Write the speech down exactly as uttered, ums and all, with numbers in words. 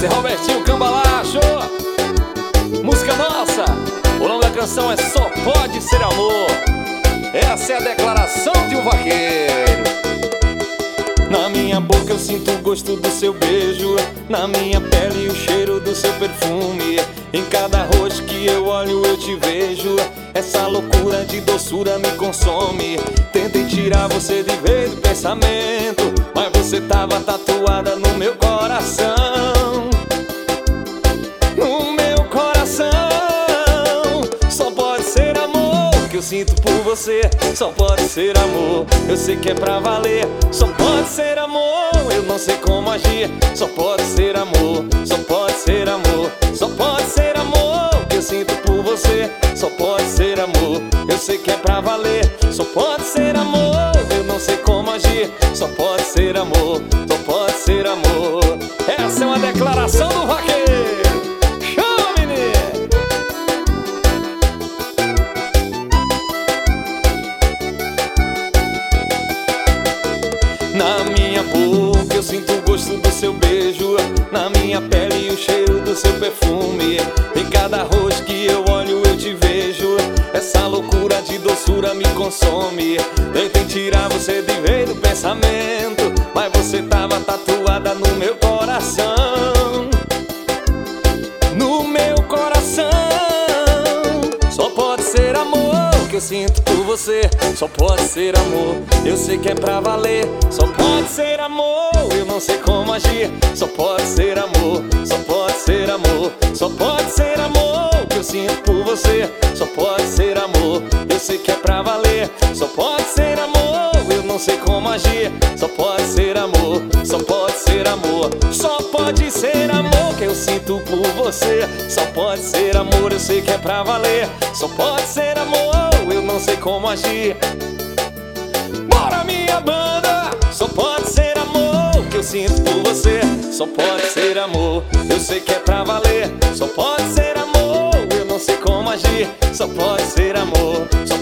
Esse é Robertinho Cambalacho. Música nossa. O nome da canção é Só Pode Ser Amor. Essa é a declaração de um vaqueiro. Na minha boca eu sinto o gosto do seu beijo, na minha pele o cheiro do seu perfume. Em cada rosto que eu olho eu te vejo. Essa loucura de doçura me consome. Tentei tirar você de vez do pensamento, mas você tava tatuada no meu coração. No meu coração. Só pode ser amor que eu sinto por você. Só pode ser amor, eu sei que é pra valer. Só pode ser amor, eu não sei como agir. Só pode ser amor, só pode ser amor. Só pode ser amor que eu sinto por você. Só pode ser amor, eu sei que é pra valer. Só pode ser amor, eu não sei como agir. Só pode ser amor, só pode ser amor. Essa é uma declaração do vaqueiro. Chama, menino! Na minha boca eu sinto o gosto do seu beijo, na minha pele o cheiro do seu perfume. Em cada rosto que eu olho eu te vejo. Essa loucura de doçura me consome. Tentei tirar você de vez do pensamento, mas você tava tatuada no meu coração. No meu coração. Só pode ser amor que eu sinto por você. Só pode ser amor, eu sei que é pra valer. Só pode ser amor, eu não sei como agir. Só pode ser amor, só pode ser amor. Só pode ser amor que eu sinto por você. Só pode ser amor, eu sei que é pra valer. Só pode ser amor, eu não sei como agir. Só pode ser amor, só pode ser amor. Só pode ser amor que eu sinto por você. Só pode ser amor, eu sei que é pra valer. Só pode ser amor, eu não sei como agir. Bora, minha banda! Só pode ser amor que eu sinto por você. Só pode ser amor, eu sei que é pra valer. Só pode ser amor, eu não sei como agir. Só pode ser amor, só